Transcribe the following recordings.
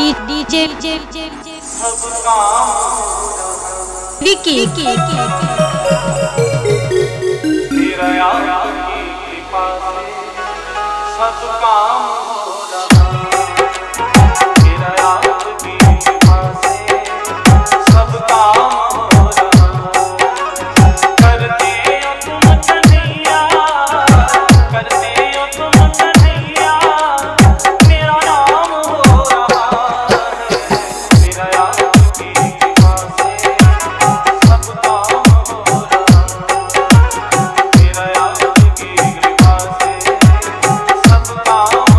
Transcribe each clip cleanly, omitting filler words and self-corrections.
DJ Vicky तेरा यार की कृपा से सब काम हो रहा, तेरा यार की कृपा से सब काम हो रहा, करते हो तुम कन्हैया, करते हो तुम कन्हैया, मेरा नाम हो रहा है, तेरा यार की कृपा से सब काम हो रहा, तेरा यार की कृपा से सब काम हो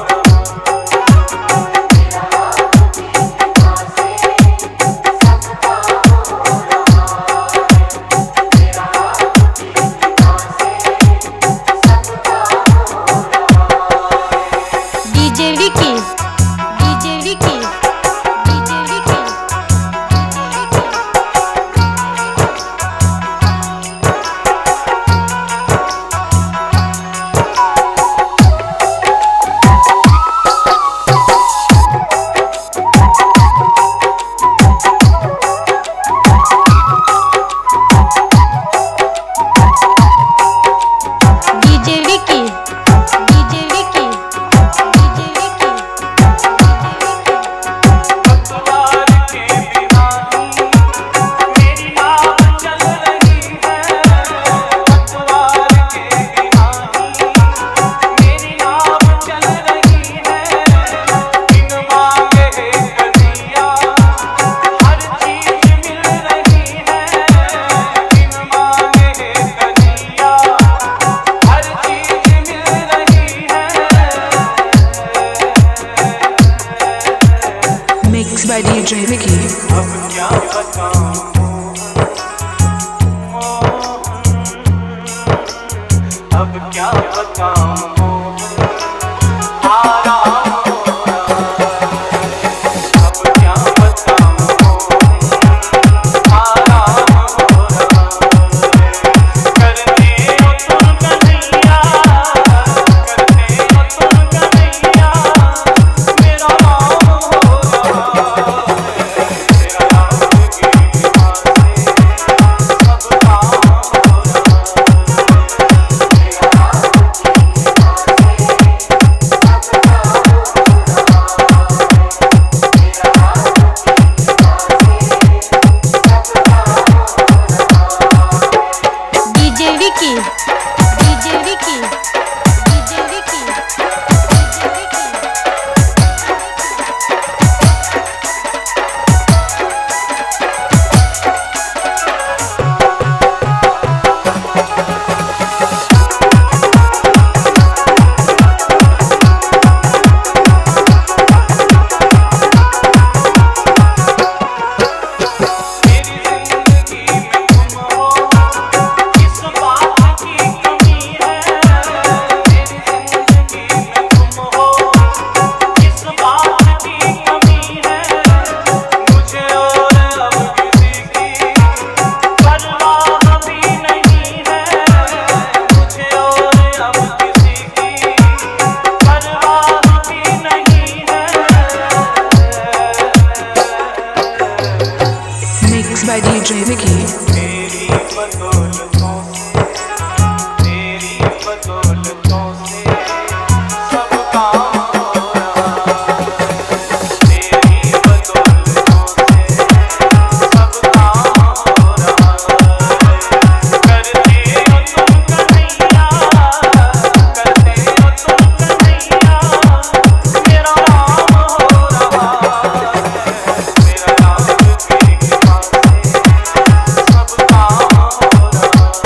DJ Vicky DJ Vicky DJ Vicky DJ Vicky DJ Vicky DJ Vicky पतवार के बिना मेरी नाव चल रही है, पतवार के बिना मेरी नाव चल रही है, बिन मांगे कन्हैया हर चीज मिल रही है, बिन मांगे कन्हैया हर चीज मिल रही है। Mixed by DJ Vicky. अब क्या बताऊं, अब क्या बताऊं, आराम हो रहा है, अब क्या बताऊं, आराम हो रहा है, करते हो तुम कन्हैया, करते हो तुम कन्हैया, मेरा नाम हो रहा है, तेरा नाम की कृपा से सब काम हो रहा है, DJ Vicky DJ Vicky DJ Vicky DJ Vicky मेरी जिंदगी में तुम हो, किस बात की कमी है, मेरी जिंदगी में तुम हो, किस बात की कमी है, मुझे और अब किसी की परवाह भी नहीं है, मुझे और अब किसी की परवाह भी नहीं है। Mixed by DJ Vicky. तेरी बदौलतों से, तेरी बदौलतों से सब काम हो रहा है, तेरी बदौलतों से सब काम हो रहा है, करते हो तुम कन्हैया, करते हो तुम कन्हैया, मेरा नाम हो रहा है, तेरा नाम की कृपा से सब काम हो रहा है।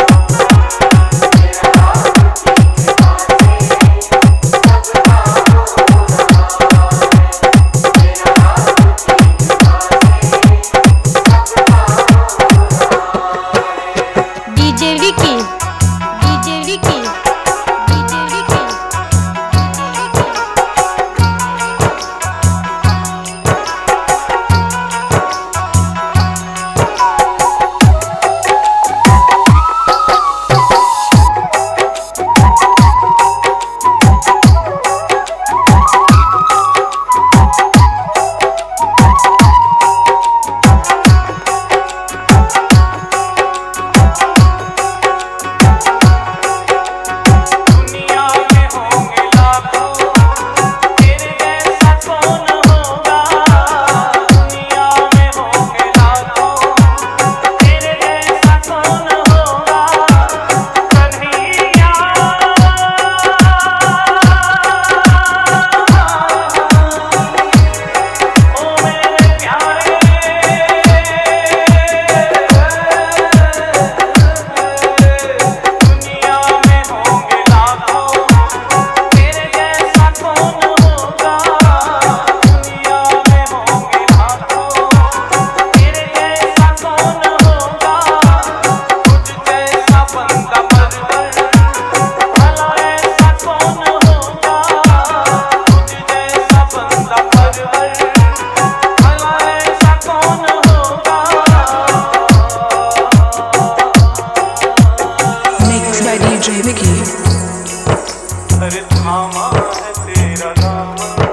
DJ Vicky. अरे थामा है तेरा दामन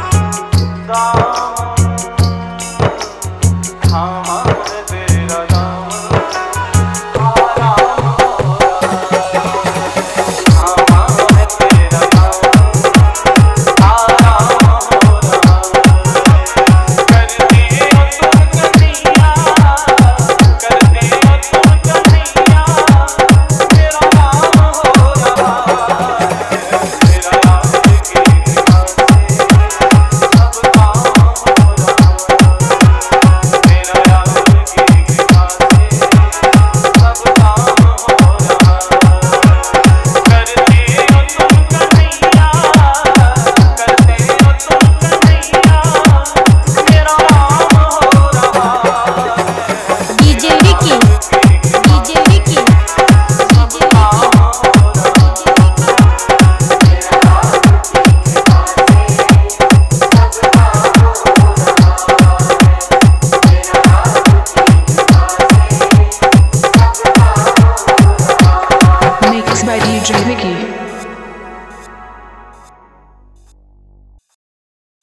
दामन थामा है तेरा दामन आराम हो थामा है तेरा दामन आराम हो करते हो तुम कन्हैया करते हो तुम कन्हैया मेरा नाम हो रहा मेरा याद की कृपा से सब काम हो रहा मेरा याद की कृपा से सब काम हो रहा करते हो तुम कन्हैया करते हो तुम कन्हैया मेरा नाम हो रहा डीजे विकी डीजे विकी सब काम हो रहा Mixed by DJ Vicky.